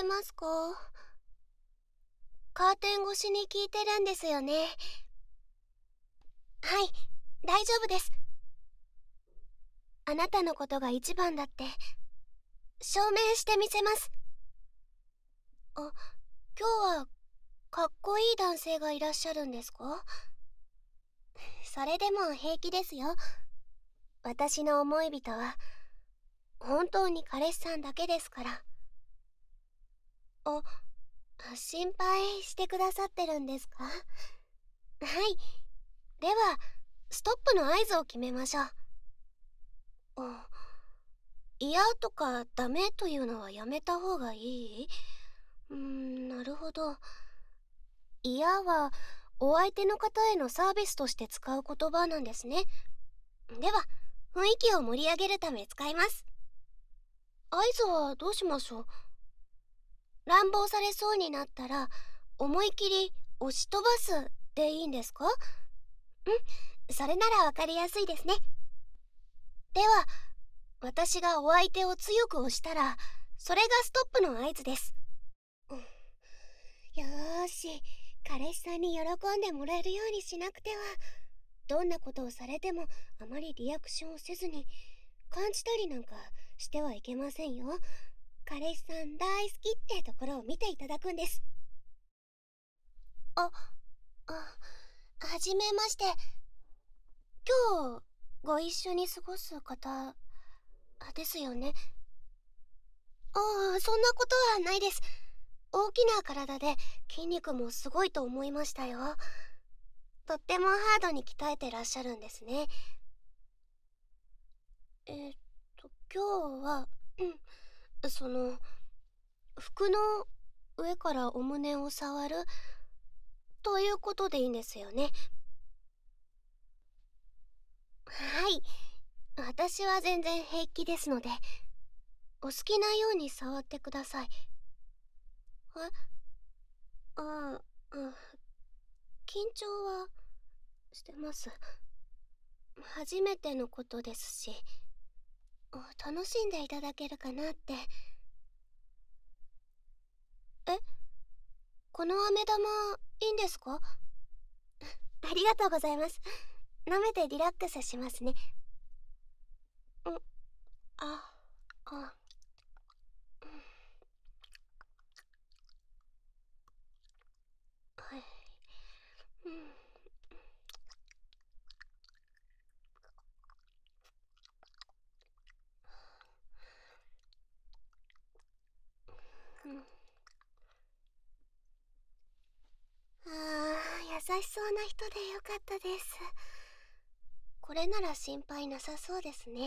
ますか？カーテン越しに聞いてるんですよね。はい、大丈夫です。あなたのことが一番だって証明してみせます。あ、今日はかっこいい男性がいらっしゃるんですか？それでも平気ですよ。私の思い人は本当に彼氏さんだけですから。あ、心配してくださってるんですか？はい。ではストップの合図を決めましょう。あ、嫌とかダメというのはやめた方がいい？なるほど。嫌はお相手の方へのサービスとして使う言葉なんですね。では雰囲気を盛り上げるため使います。合図はどうしましょう？乱暴されそうになったら思い切り押し飛ばすでいいんですか？それならわかりやすいですね。では私がお相手を強く押したらそれがストップの合図です。よーし、彼氏さんに喜んでもらえるようにしなくては。どんなことをされてもあまりリアクションをせずに感じたりなんかしてはいけませんよ。彼氏さん大好きってところを見ていただくんです。あ、はじめまして。今日ご一緒に過ごす方ですよね。そんなことはないです。大きな体で筋肉もすごいと思いましたよ。とってもハードに鍛えてらっしゃるんですね。今日は、その、服の上からお胸を触るということでいいんですよね。はい。私は全然平気ですので、お好きなように触ってください。ああ、緊張はしてます。初めてのことですし、楽しんでいただけるかなって。え、この飴玉いいんですか？ありがとうございます。舐めてリラックスしますね。うん、あ、あ、うん、はい。うん、うん。優しそうな人でよかったです。これなら心配なさそうですね。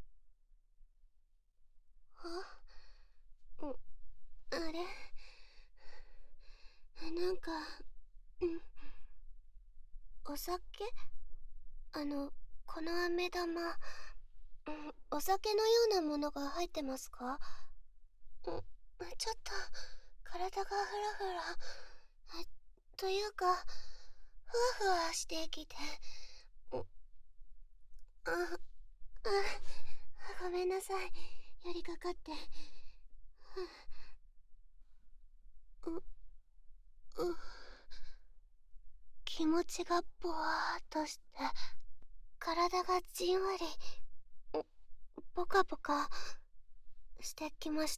うん、あれ、なんか、うん、お酒？この飴玉、お酒のようなものが入ってますか？ちょっと体がフラフラ、というかふわふわしてきて。うあごめんなさい、寄りかかって。うう気持ちがぼわーっとして、体がじんわりポカポカしてきました。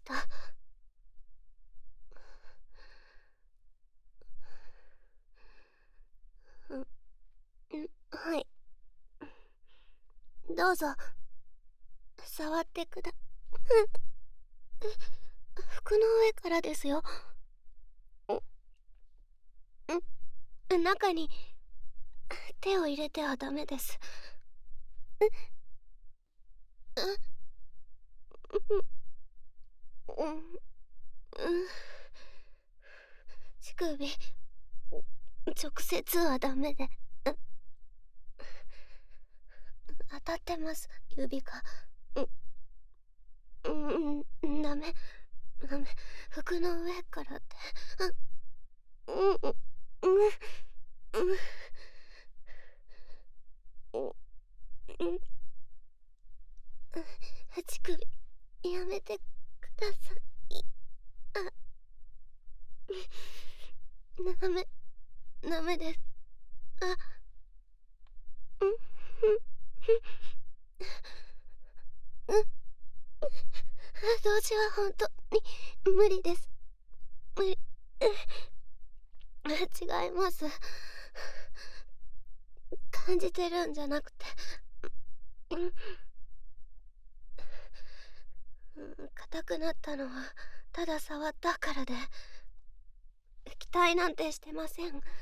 はい、どうぞ触ってくだ。服の上からですよ。中に手を入れてはダメです。うん、乳首直接はダメで。当たってます、指が。ダメ、服の上からって。うんうんうん乳首やめてください。 ダメです。うん、うん、同時は本当に無理です。無理。違います。感じてるんじゃなくて、硬くなったのはただ触ったからで、期待なんてしてません。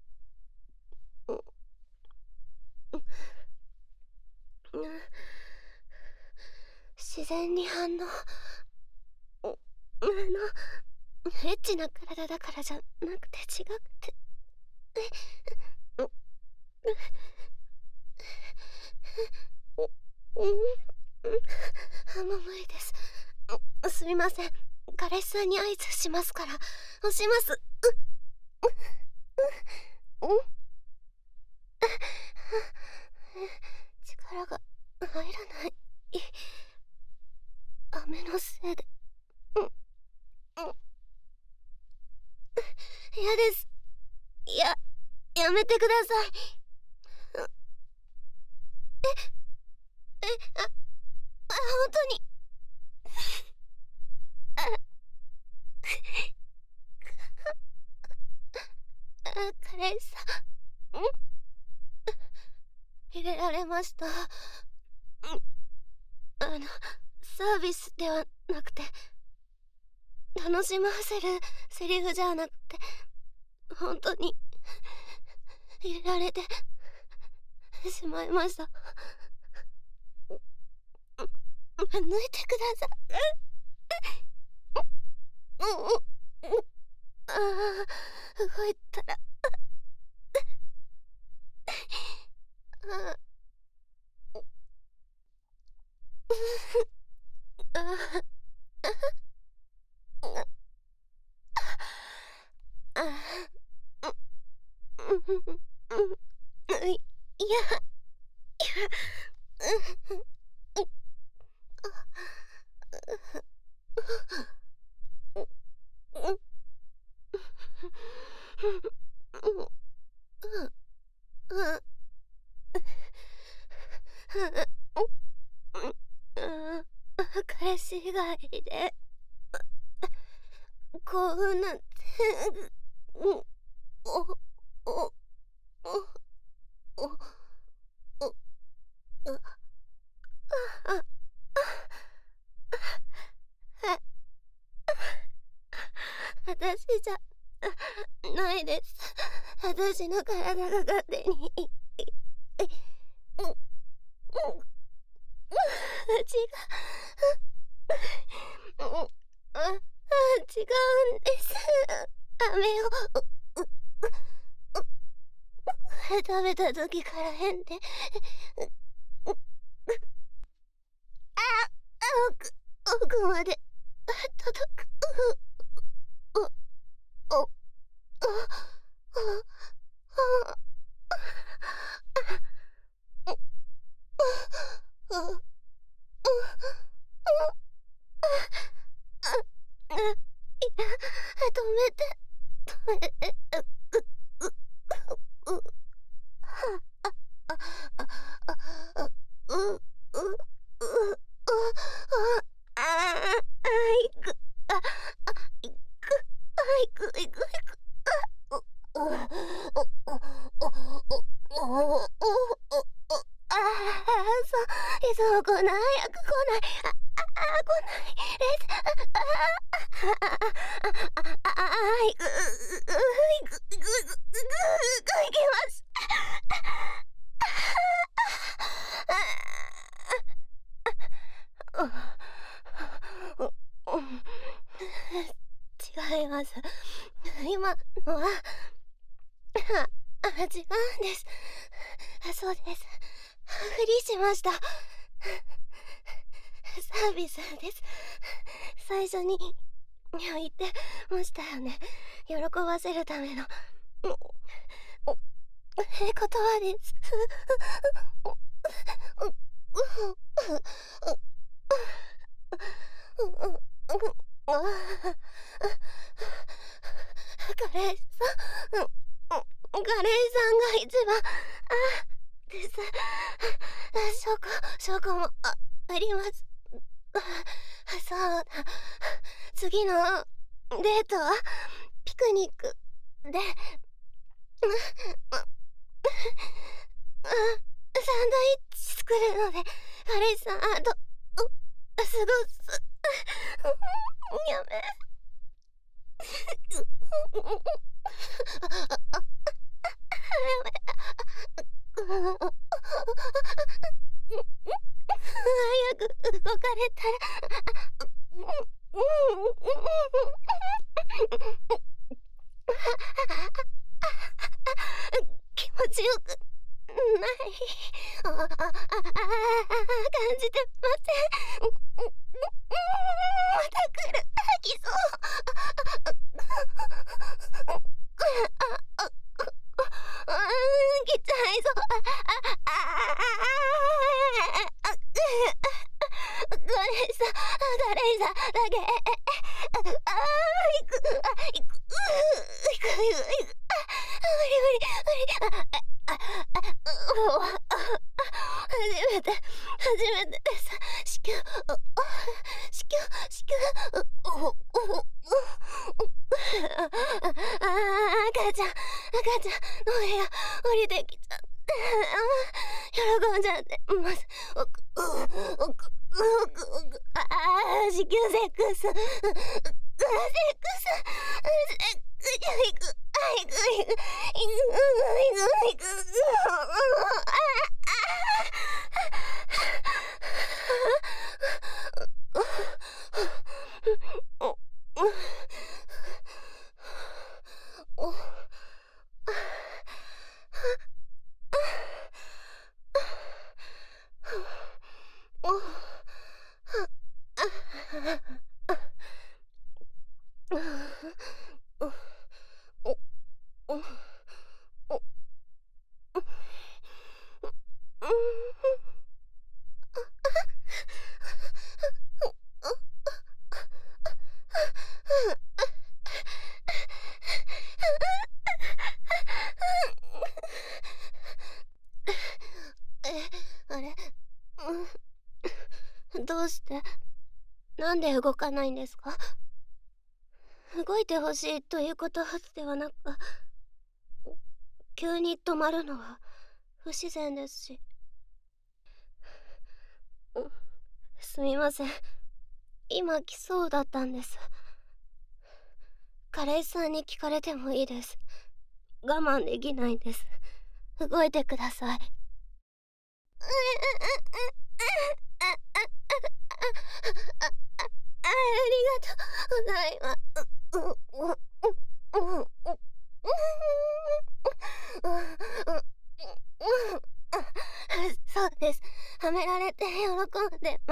自然に反応。エッチな体だからじゃなくて違くて。もう無理です。すみません。彼氏さんに合図しますから。押します。力が入らない。雨のせいで。嫌です。やめてください。本当に。彼氏さん、入れられました。サービスではなくて、楽しませるセリフじゃなくて、本当に入れられてしまいました。抜いてください。動いたら彼氏以外で興奮なんておおお私じゃないです。私の体が勝手に違うんです。飴を食べた時から変で、奥まで届く。止めて。そう来ない、早く来ない。来ない。いけます。違います。今のは違うんです。そうです。ふりしました。サービスです。最初に言ってましたよね。喜ばせるための言葉です。彼氏さガレイさんが一番です。証拠もあります。そうだ。次のデートはピクニックでサンドイッチ作るのでガレイさん過ごす。やめ。早く動かれたら気持ちよくない感じてません。また来る。吐きそう。来ちゃいそう。ガレイさんだけ。行く。無理。初めてです。子宮。赤ちゃんの部屋降りてきちゃって喜んじゃってます。子宮セックス。あれ、どうして？なんで動かないんですか？動いてほしいということではなく、急に止まるのは不自然ですし。すみません。今来そうだったんです。ガレイさんに聞かれてもいいです。我慢できないんです。動いてください。ありがとうございます。そうです。はめられて喜んでます。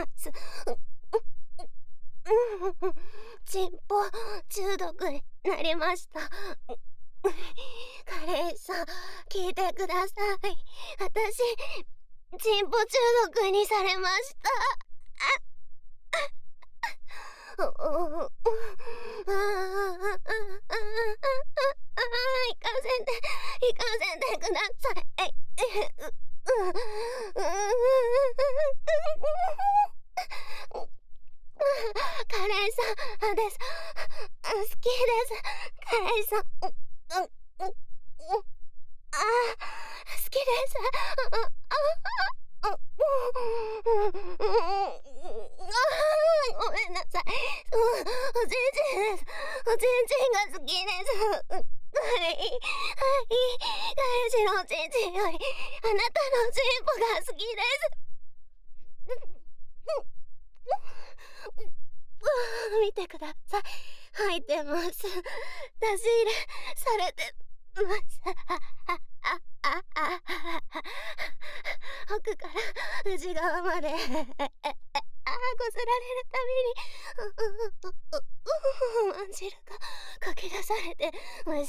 チンポ中毒になりました。カレイさん、聞いてください。私、チンポ中毒にされました。行かせてください。カレイさんです。好きです。カレイさん。好きです。ごめんなさい。おちんちんです。おちんちんが好きです。はい。彼氏のおちんちんよりあなたのチンポが好きです。見てください。入ってます。出し入れされてます。奥から内側までこすられるたびにまんじるがかき出されてます。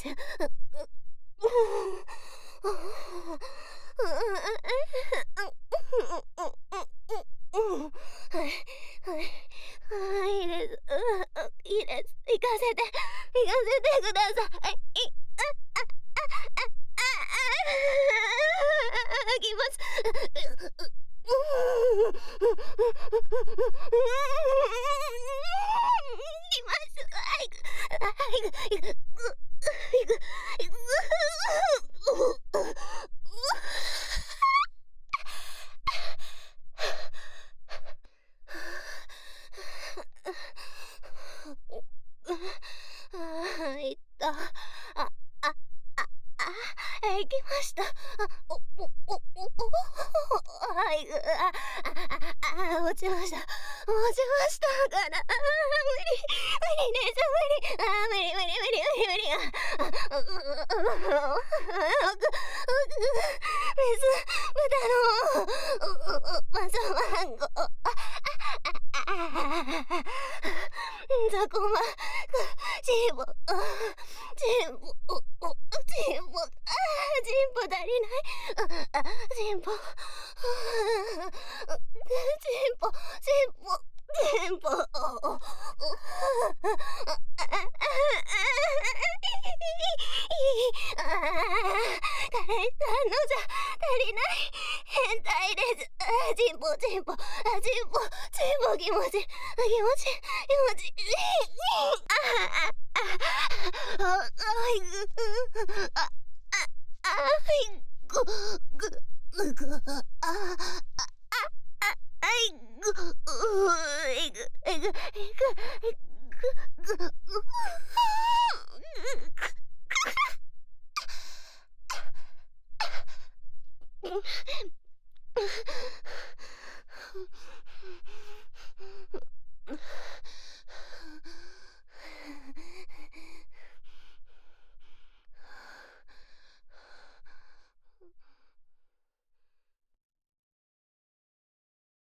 いいです。いいです。行かせてください。 きます。いぐ、いった。行きました。落ちました。から。無理です、無理。無理。マスマンゴー。ザコマ、チンポ足りない。チンポ。カレーさんのじゃ足りない。変態です。チンポ気持ち。